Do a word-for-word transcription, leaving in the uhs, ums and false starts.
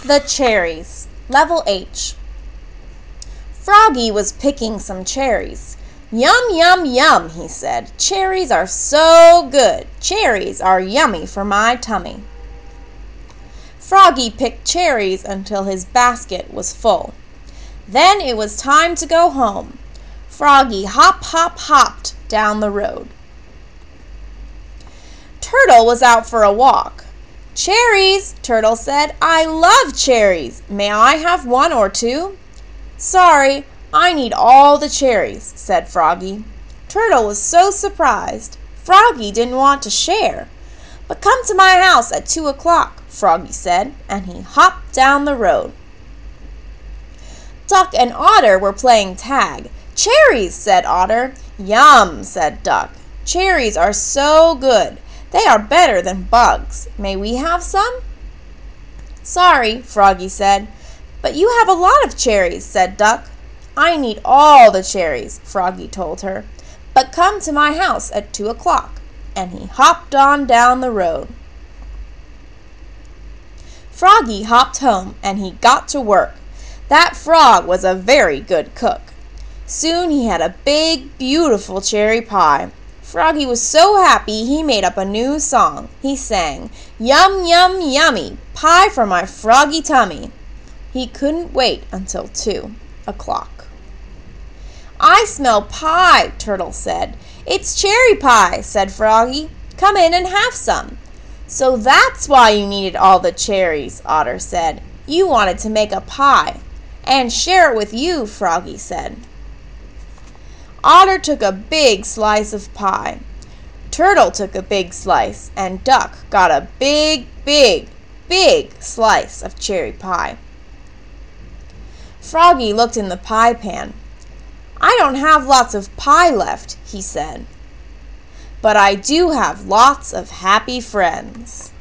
The cherries. Level H. Froggy was picking some cherries. Yum, yum, yum, he said. Cherries are so good. Cherries are yummy for my tummy. Froggy picked cherries until his basket was full. Then it was time to go home. Froggy hop, hop, hopped down the road. Turtle was out for a walk. Cherries, Turtle said. I love cherries. May I have one or two? Sorry, I need all the cherries, said Froggy. Turtle was so surprised. Froggy didn't want to share. But come to my house at two o'clock, Froggy said, and he hopped down the road. Duck and Otter were playing tag. Cherries, said Otter. Yum, said Duck. Cherries are so good. They are better than bugs. May we have some? Sorry, Froggy said, but you have a lot of cherries, said Duck. I need all the cherries, Froggy told her. But come to my house at two o'clock. And he hopped on down the road. Froggy hopped home and he got to work. That frog was a very good cook. Soon he had a big, beautiful cherry pie. Froggy was so happy he made up a new song. He sang, Yum, yum, yummy, pie for my froggy tummy. He couldn't wait until two o'clock. I smell pie, Turtle said. It's cherry pie, said Froggy. Come in and have some. So that's why you needed all the cherries, Otter said. You wanted to make a pie. And share it with you, Froggy said. Otter took a big slice of pie. Turtle took a big slice, and Duck got a big, big, big slice of cherry pie. Froggy looked in the pie pan. I don't have lots of pie left, he said. But I do have lots of happy friends.